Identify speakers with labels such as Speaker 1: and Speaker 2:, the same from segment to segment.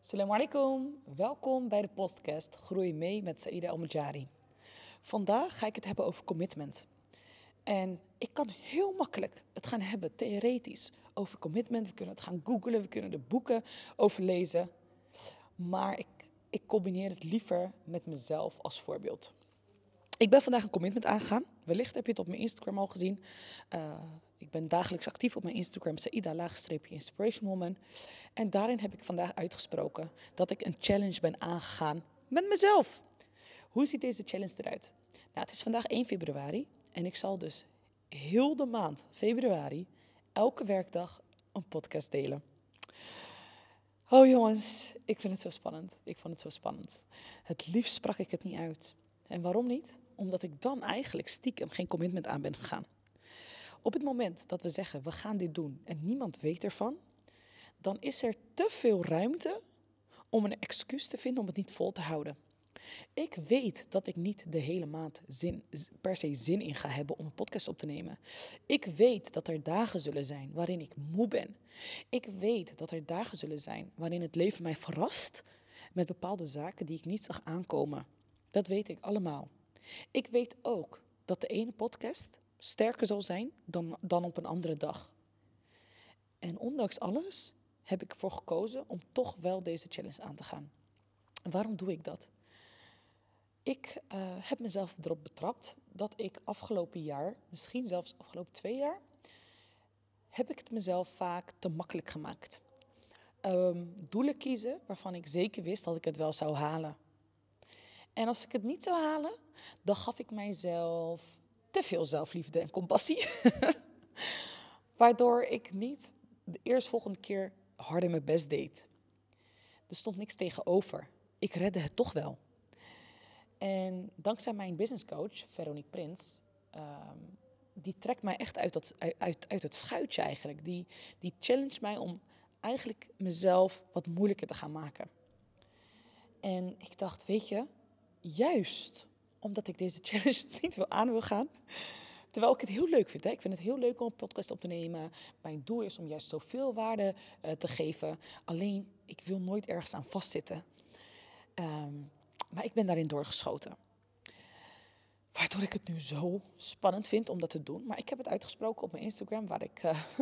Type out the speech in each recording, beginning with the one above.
Speaker 1: Assalamu alaikum, welkom bij de podcast Groei mee met Saïda Al-Majari. Vandaag ga ik het hebben over commitment. En ik kan heel makkelijk het gaan hebben, theoretisch, over commitment. We kunnen het gaan googlen, we kunnen er boeken over lezen. Maar ik combineer het liever met mezelf als voorbeeld. Ik ben vandaag een commitment aangegaan. Wellicht heb je het op mijn Instagram al gezien. Ik ben dagelijks actief op mijn Instagram, Saïda_Inspirationwoman. En daarin heb ik vandaag uitgesproken dat ik een challenge ben aangegaan met mezelf. Hoe ziet deze challenge eruit? Nou, het is vandaag 1 februari en ik zal dus heel de maand februari elke werkdag een podcast delen. Oh jongens, ik vind het zo spannend. Ik vond het zo spannend. Het liefst sprak ik het niet uit. En waarom niet? Omdat ik dan eigenlijk stiekem geen commitment aan ben gegaan. Op het moment dat we zeggen, we gaan dit doen en niemand weet ervan, dan is er te veel ruimte om een excuus te vinden om het niet vol te houden. Ik weet dat ik niet de hele maand per se zin in ga hebben om een podcast op te nemen. Ik weet dat er dagen zullen zijn waarin ik moe ben. Ik weet dat er dagen zullen zijn waarin het leven mij verrast met bepaalde zaken die ik niet zag aankomen. Dat weet ik allemaal. Ik weet ook dat de ene podcast sterker zal zijn dan op een andere dag. En ondanks alles heb ik ervoor gekozen om toch wel deze challenge aan te gaan. En waarom doe ik dat? Ik heb mezelf erop betrapt dat ik afgelopen jaar, misschien zelfs afgelopen 2 jaar, heb ik het mezelf vaak te makkelijk gemaakt. Doelen kiezen waarvan ik zeker wist dat ik het wel zou halen. En als ik het niet zou halen, dan gaf ik mijzelf te veel zelfliefde en compassie. Waardoor ik niet de eerstvolgende keer harder mijn best deed. Er stond niks tegenover. Ik redde het toch wel. En dankzij mijn businesscoach, Veronique Prins, die trekt mij echt uit het schuitje eigenlijk. Die challenge mij om eigenlijk mezelf wat moeilijker te gaan maken. En ik dacht, weet je, juist omdat ik deze challenge niet wil gaan, terwijl ik het heel leuk vind. Hè? Ik vind het heel leuk om een podcast op te nemen. Mijn doel is om juist zoveel waarde te geven. Alleen, ik wil nooit ergens aan vastzitten. Maar ik ben daarin doorgeschoten. Waardoor ik het nu zo spannend vind om dat te doen. Maar ik heb het uitgesproken op mijn Instagram, waar ik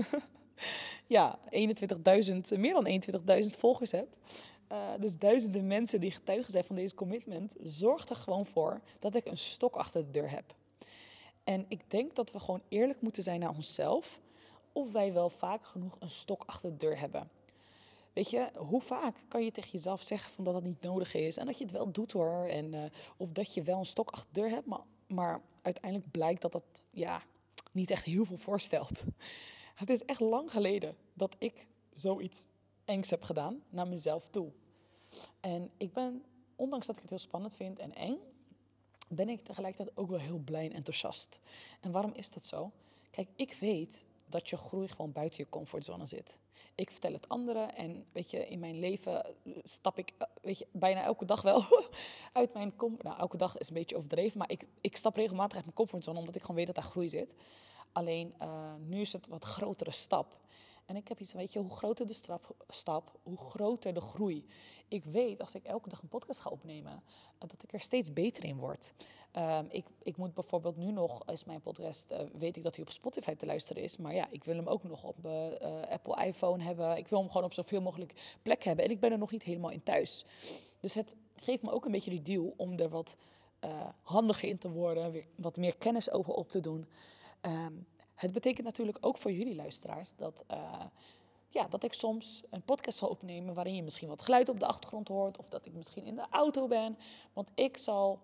Speaker 1: meer dan 21.000 volgers heb. Dus duizenden mensen die getuigen zijn van deze commitment, zorgt er gewoon voor dat ik een stok achter de deur heb. En ik denk dat we gewoon eerlijk moeten zijn naar onszelf, of wij wel vaak genoeg een stok achter de deur hebben. Weet je, hoe vaak kan je tegen jezelf zeggen van dat het niet nodig is en dat je het wel doet hoor. En, of dat je wel een stok achter de deur hebt, maar uiteindelijk blijkt dat dat niet echt heel veel voorstelt. Het is echt lang geleden dat ik zoiets engs heb gedaan naar mezelf toe. En ik ben, ondanks dat ik het heel spannend vind en eng, ben ik tegelijkertijd ook wel heel blij en enthousiast. En waarom is dat zo? Kijk, ik weet dat je groei gewoon buiten je comfortzone zit. Ik vertel het anderen en weet je, in mijn leven stap ik bijna elke dag wel uit mijn nou, elke dag is een beetje overdreven, maar ik stap regelmatig uit mijn comfortzone omdat ik gewoon weet dat daar groei zit. Alleen nu is het een wat grotere stap. En ik heb iets, weet je, hoe groter de stap, hoe groter de groei. Ik weet, als ik elke dag een podcast ga opnemen, dat ik er steeds beter in word. Ik moet bijvoorbeeld nu nog, is mijn podcast, weet ik dat hij op Spotify te luisteren is. Maar ja, ik wil hem ook nog op Apple iPhone hebben. Ik wil hem gewoon op zoveel mogelijk plekken hebben. En ik ben er nog niet helemaal in thuis. Dus het geeft me ook een beetje die deal om er wat handiger in te worden. Weer wat meer kennis over op te doen. Het betekent natuurlijk ook voor jullie luisteraars dat ik soms een podcast zal opnemen waarin je misschien wat geluid op de achtergrond hoort of dat ik misschien in de auto ben. Want ik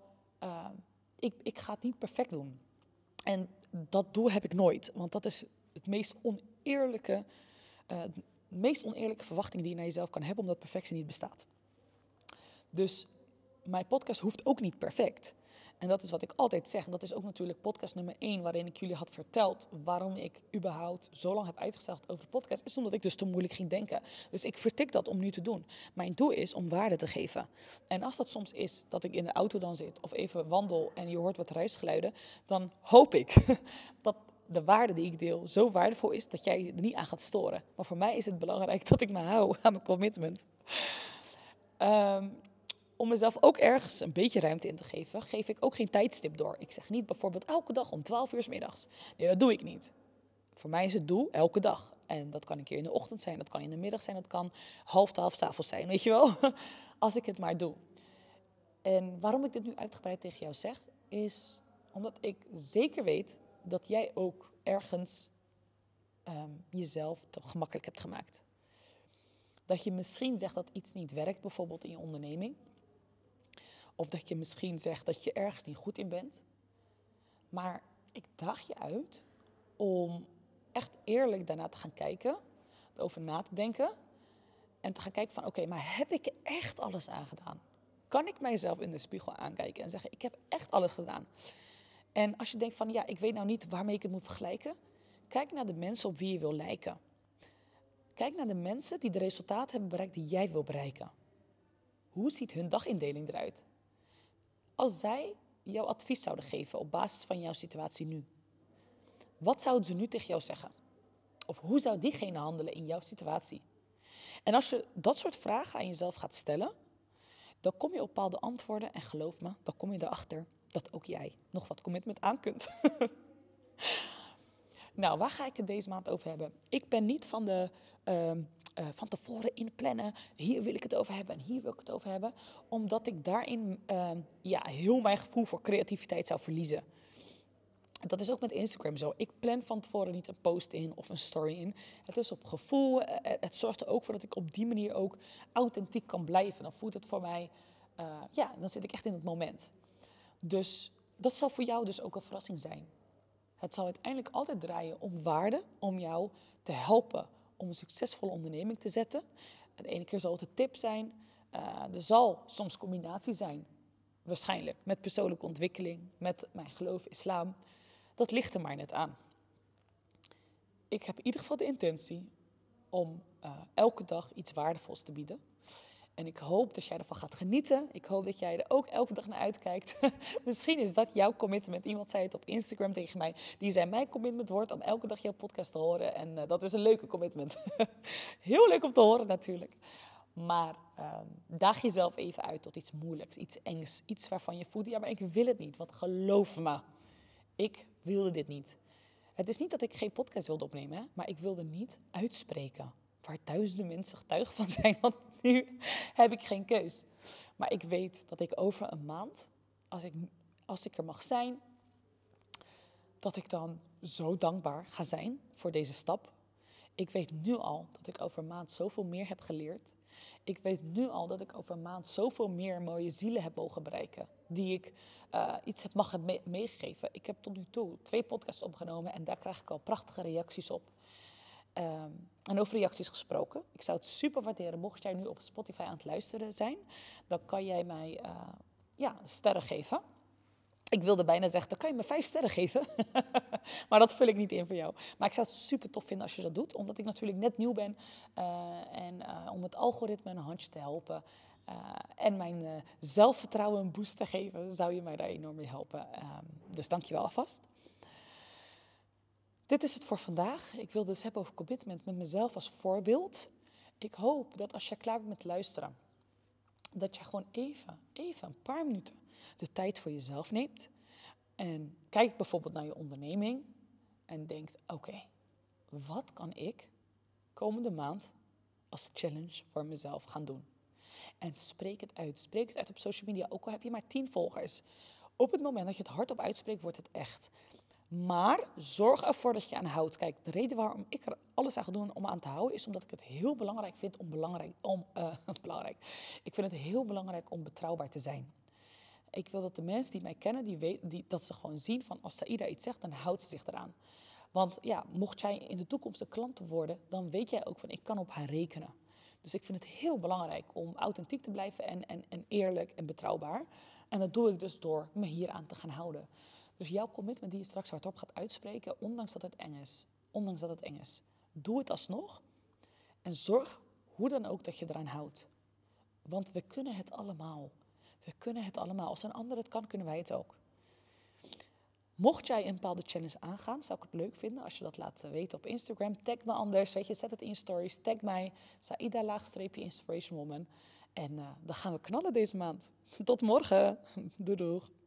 Speaker 1: ga het niet perfect doen. En dat doel heb ik nooit, want dat is het meest oneerlijke verwachting die je naar jezelf kan hebben, omdat perfectie niet bestaat. Dus mijn podcast hoeft ook niet perfect. En dat is wat ik altijd zeg. En dat is ook natuurlijk podcast nummer 1... waarin ik jullie had verteld waarom ik überhaupt zo lang heb uitgesteld over de podcast. Is omdat ik dus te moeilijk ging denken. Dus ik vertik dat om nu te doen. Mijn doel is om waarde te geven. En als dat soms is dat ik in de auto dan zit of even wandel en je hoort wat ruisgeluiden, dan hoop ik dat de waarde die ik deel zo waardevol is dat jij er niet aan gaat storen. Maar voor mij is het belangrijk dat ik me hou aan mijn commitment. Om mezelf ook ergens een beetje ruimte in te geven, geef ik ook geen tijdstip door. Ik zeg niet bijvoorbeeld elke dag om 12 uur 's middags. Nee, dat doe ik niet. Voor mij is het doel elke dag. En dat kan een keer in de ochtend zijn, dat kan in de middag zijn, dat kan 11:30 's avonds zijn, weet je wel. Als ik het maar doe. En waarom ik dit nu uitgebreid tegen jou zeg, is omdat ik zeker weet dat jij ook ergens jezelf te gemakkelijk hebt gemaakt. Dat je misschien zegt dat iets niet werkt, bijvoorbeeld in je onderneming. Of dat je misschien zegt dat je ergens niet goed in bent. Maar ik daag je uit om echt eerlijk daarna te gaan kijken, erover na te denken. En te gaan kijken van oké, maar heb ik er echt alles aan gedaan? Kan ik mijzelf in de spiegel aankijken en zeggen ik heb echt alles gedaan? En als je denkt van ja, ik weet nou niet waarmee ik het moet vergelijken. Kijk naar de mensen op wie je wil lijken. Kijk naar de mensen die de resultaten hebben bereikt die jij wil bereiken. Hoe ziet hun dagindeling eruit? Als zij jou advies zouden geven op basis van jouw situatie nu. Wat zouden ze nu tegen jou zeggen? Of hoe zou diegene handelen in jouw situatie? En als je dat soort vragen aan jezelf gaat stellen, dan kom je op bepaalde antwoorden. En geloof me, dan kom je erachter dat ook jij nog wat commitment aan kunt. Nou, waar ga ik het deze maand over hebben? Ik ben niet van de van tevoren inplannen. Hier wil ik het over hebben en hier wil ik het over hebben. Omdat ik daarin heel mijn gevoel voor creativiteit zou verliezen. Dat is ook met Instagram zo. Ik plan van tevoren niet een post in of een story in. Het is op gevoel. Het zorgt er ook voor dat ik op die manier ook authentiek kan blijven. Dan voelt het voor mij, dan zit ik echt in het moment. Dus dat zal voor jou dus ook een verrassing zijn. Het zal uiteindelijk altijd draaien om waarde, om jou te helpen om een succesvolle onderneming te zetten. De ene keer zal het een tip zijn. Er zal soms combinatie zijn, waarschijnlijk, met persoonlijke ontwikkeling, met mijn geloof, islam. Dat ligt er maar net aan. Ik heb in ieder geval de intentie om elke dag iets waardevols te bieden. En ik hoop dat jij ervan gaat genieten. Ik hoop dat jij er ook elke dag naar uitkijkt. Misschien is dat jouw commitment. Iemand zei het op Instagram tegen mij. Die zei, mijn commitment wordt om elke dag jouw podcast te horen. En dat is een leuke commitment. Heel leuk om te horen natuurlijk. Maar daag jezelf even uit tot iets moeilijks, iets engs. Iets waarvan je voelt, ja, maar ik wil het niet. Want geloof me, ik wilde dit niet. Het is niet dat ik geen podcast wilde opnemen, hè, maar ik wilde niet uitspreken. Waar duizenden mensen getuigen van zijn, want nu heb ik geen keus. Maar ik weet dat ik over een maand, als ik er mag zijn, dat ik dan zo dankbaar ga zijn voor deze stap. Ik weet nu al dat ik over een maand zoveel meer heb geleerd. Ik weet nu al dat ik over een maand zoveel meer mooie zielen heb mogen bereiken. Die ik iets heb mag meegegeven. Ik heb tot nu toe 2 podcasts opgenomen en daar krijg ik al prachtige reacties op. En over reacties gesproken. Ik zou het super waarderen mocht jij nu op Spotify aan het luisteren zijn. Dan kan jij mij sterren geven. Ik wilde bijna zeggen, dan kan je me 5 sterren geven. Maar dat vul ik niet in voor jou. Maar ik zou het super tof vinden als je dat doet. Omdat ik natuurlijk net nieuw ben. Om het algoritme een handje te helpen. En mijn zelfvertrouwen een boost te geven. Zou je mij daar enorm mee helpen. Dus dank je wel alvast. Dit is het voor vandaag. Ik wil dus hebben over commitment met mezelf als voorbeeld. Ik hoop dat als je klaar bent met luisteren, dat je gewoon even een paar minuten de tijd voor jezelf neemt. En kijkt bijvoorbeeld naar je onderneming en denkt, oké, wat kan ik komende maand als challenge voor mezelf gaan doen? En spreek het uit. Spreek het uit op social media, ook al heb je maar 10 volgers. Op het moment dat je het hardop uitspreekt, wordt het echt. Maar zorg ervoor dat je aan houdt. Kijk, de reden waarom ik er alles aan ga doen om aan te houden, is omdat ik het heel belangrijk vind Ik vind het heel belangrijk om betrouwbaar te zijn. Ik wil dat de mensen die mij kennen, dat ze gewoon zien van als Saïda iets zegt, dan houdt ze zich eraan. Want ja, mocht jij in de toekomst een klant worden, dan weet jij ook van ik kan op haar rekenen. Dus ik vind het heel belangrijk om authentiek te blijven en eerlijk en betrouwbaar. En dat doe ik dus door me hieraan te gaan houden. Dus jouw commitment die je straks hardop gaat uitspreken, ondanks dat het eng is. Doe het alsnog en zorg hoe dan ook dat je eraan houdt. Want we kunnen het allemaal. We kunnen het allemaal. Als een ander het kan, kunnen wij het ook. Mocht jij een bepaalde challenge aangaan, zou ik het leuk vinden als je dat laat weten op Instagram. Tag me anders, zet het in stories, tag mij, Saïda-Inspiration Woman. En dan gaan we knallen deze maand. Tot morgen. Doei doeg.